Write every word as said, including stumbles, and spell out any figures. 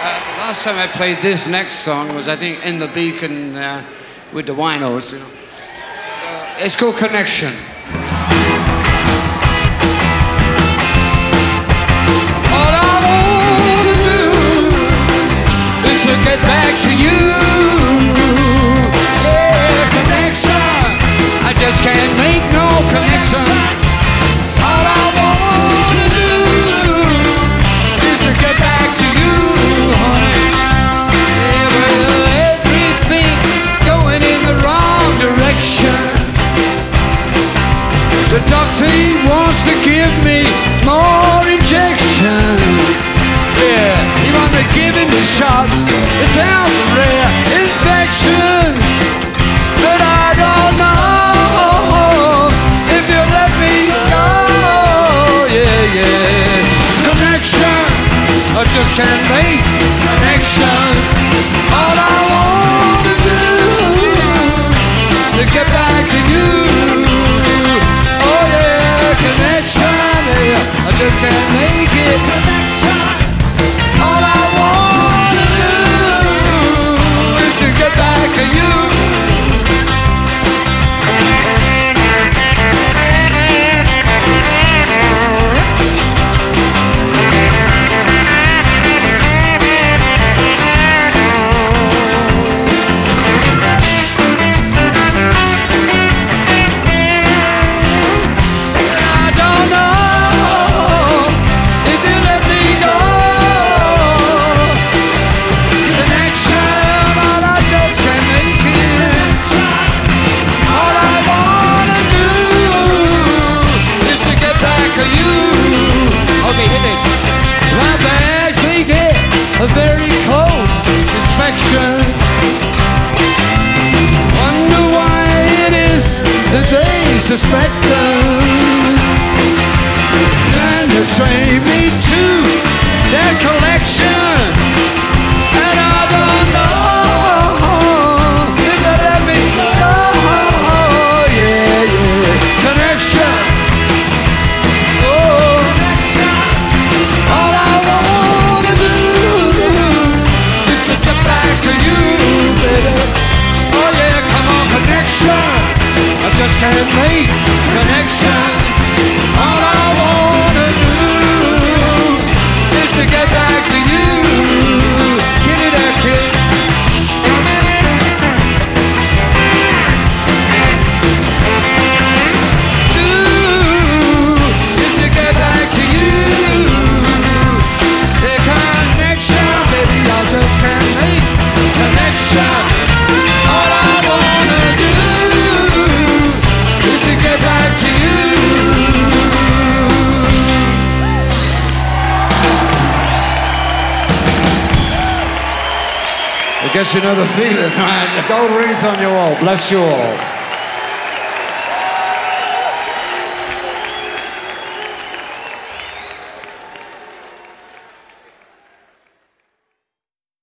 Uh, the last time I played this next song was, I think, in the Beacon uh, with the Winos, you know. So it's called Connection. All I want to do is to get back to you. Yeah, connection. I just can't make no connection. All I want to do is to get back to you, honey. Yeah, well, everything going in the wrong direction. The doctor, he wants to give me more injections. Yeah, he wants to give me shots. It tells some rare infections. But I don't know if you let me go. Yeah, yeah. Connection, I just can't make connection. All I want to do is to get back to you. Oh yeah, connection, yeah. I just can't make it. Connection. All I want to do is to get back to you. A very close inspection. Wonder why it is that they suspect them, and they train me to their collection. And I don't know if they let me go. Yeah, yeah. Connection. Just can't make connection. All I wanna do is to get back to you. Give me that kid. Do is to get back to you. The connection, baby, I just can't make connection. All I wanna do is to get back to you. I guess you know the feeling, right? The gold rings on your wall. Bless you all.